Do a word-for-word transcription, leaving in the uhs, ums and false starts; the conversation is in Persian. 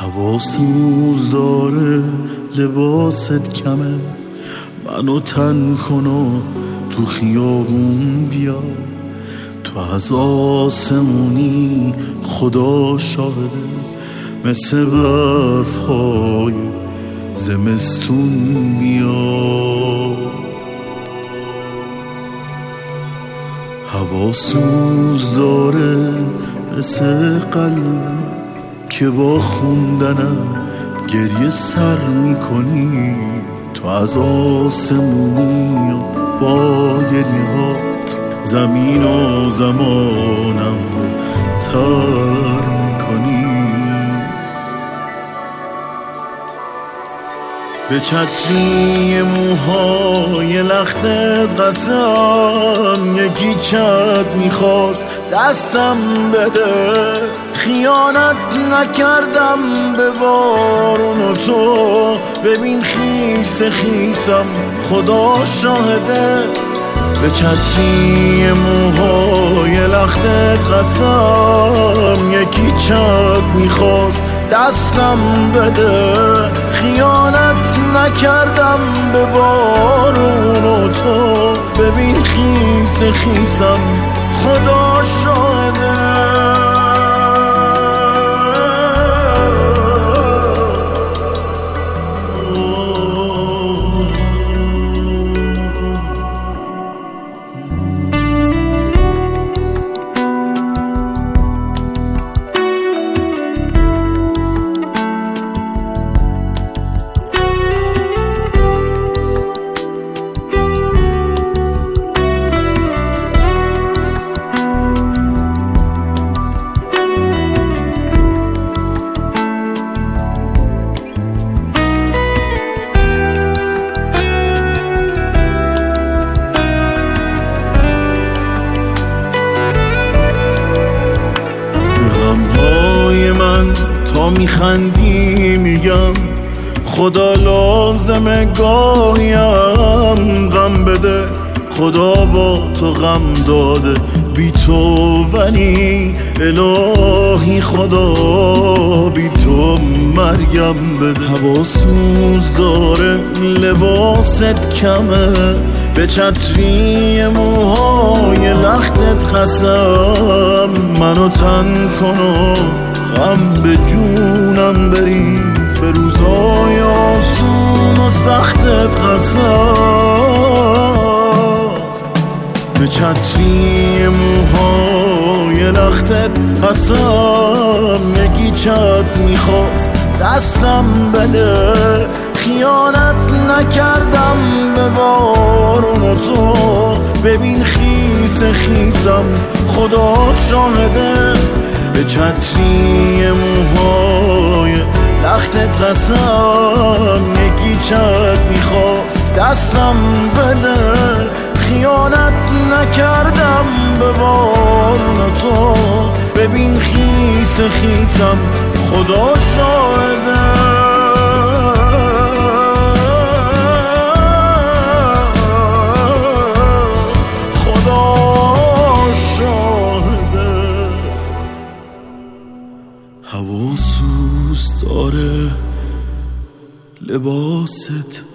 هواسوز داره لباست کمه، منو تن کن و تو خیابون بیا. تو از آسمونی خدا شاهده، مثل برفای زمستون بیا. هواسوز داره مثل قلب که با خوندنم گریه سر میکنی. تو از آسمونی و با گریهات زمین و زمانم تر میکنی. به چتری موهای لختت قسم، یکی چت میخواست دستم بده. خیانت نکردم به بارون و تو، ببین خیس خیسم خدا شاهده. به چتری موهای لختت قسم، یکی چت میخواست دستم بده. خیانت نکردم به بارون و تو، ببین خیس خیسم خدا شاهده. من تا میخندی میگم خدا لازمه گاهیم غم بده. خدا با تو غم داده بی تو، ولی الهی خدا بی تو مرگم بده. هواسوز داره لباست کمه، به چتری موهای لختت قسم. منو تن کن و غم به جونم بریز، به روزای آسون و سختت قسم. به چتری موهای لختت قسم، یکی چت میخواست دستم بده. خیانت نکردم به بارون و تو، ببین خیس خیسم خدا شاهده. به چتری موهای لختت قسم، یکی چت میخواست دستم بده. خیانت نکردم به بارون تو، ببین خیس خیسم خدا شاهده. هواسوز داره لباست